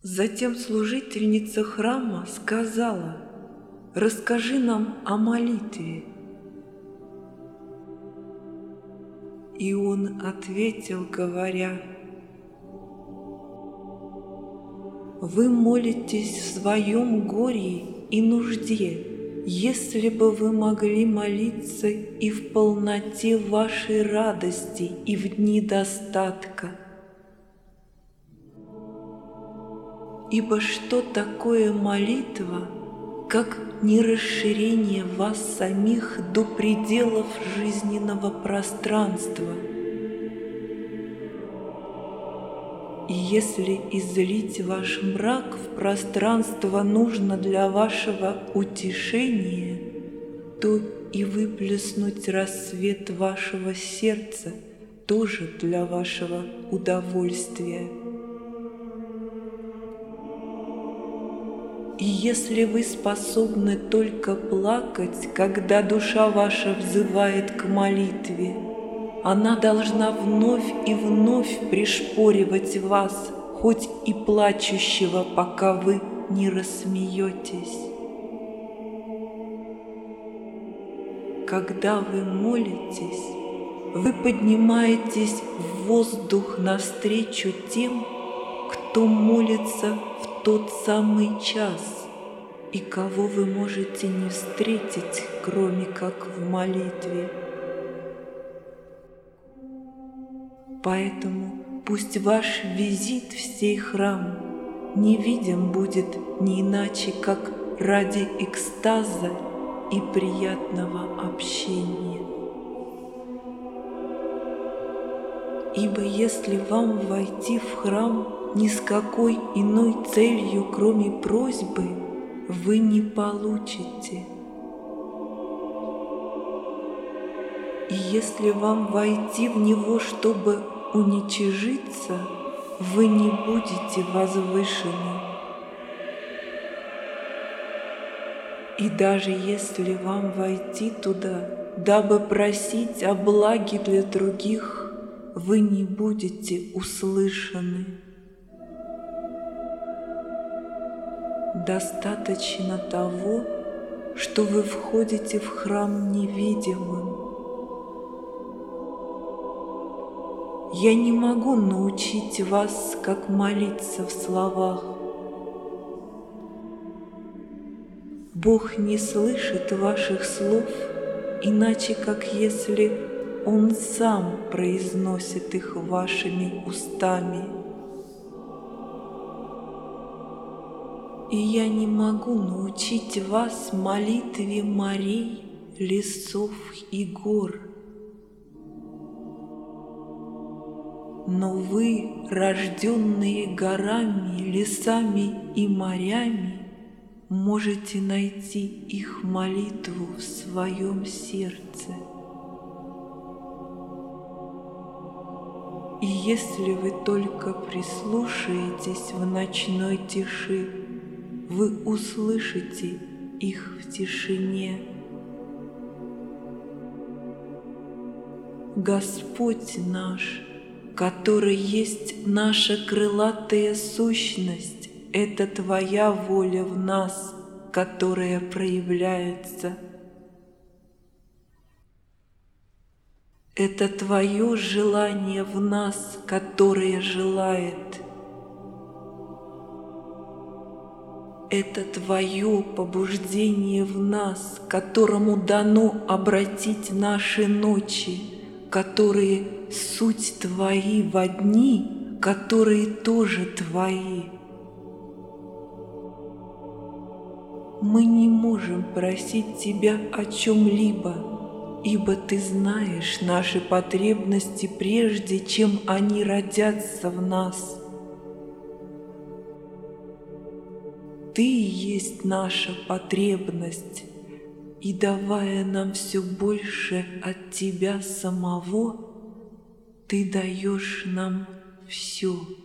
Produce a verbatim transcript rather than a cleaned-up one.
Затем служительница храма сказала: «Расскажи нам о молитве». И он ответил, говоря: «Вы молитесь в своем горе и нужде. Если бы вы могли молиться и в полноте вашей радости, и в дни достатка. Ибо что такое молитва, как не расширение вас самих до пределов жизненного пространства? И если излить ваш мрак в пространство нужно для вашего утешения, то и выплеснуть рассвет вашего сердца тоже для вашего удовольствия. И если вы способны только плакать, когда душа ваша взывает к молитве, она должна вновь и вновь пришпоривать вас, хоть и плачущего, пока вы не рассмеетесь. Когда вы молитесь, вы поднимаетесь в воздух навстречу тем, кто молится в тот самый час, и кого вы можете не встретить, кроме как в молитве. Поэтому пусть ваш визит в сей храм невидим будет не иначе, как ради экстаза и приятного общения. Ибо если вам войти в храм ни с какой иной целью, кроме просьбы, вы не получите. И если вам войти в него, чтобы уничижиться, вы не будете возвышены. И даже если вам войти туда, дабы просить о благе для других, вы не будете услышаны. Достаточно того, что вы входите в храм невидимым. Я не могу научить вас, как молиться в словах. Бог не слышит ваших слов, иначе как если Он сам произносит их вашими устами. И я не могу научить вас молитве морей, лесов и гор. Но вы, рожденные горами, лесами и морями, можете найти их молитву в своем сердце. И если вы только прислушаетесь в ночной тиши, вы услышите их в тишине. Господь наш, который есть наша крылатая сущность, это Твоя воля в нас, которая проявляется. Это Твое желание в нас, которое желает. Это Твое побуждение в нас, которому дано обратить наши ночи, которые суть Твои во дни, которые тоже Твои. Мы не можем просить Тебя о чем-либо, ибо Ты знаешь наши потребности прежде, чем они родятся в нас. Ты есть наша потребность, и давая нам все больше от Тебя самого, Ты даешь нам все.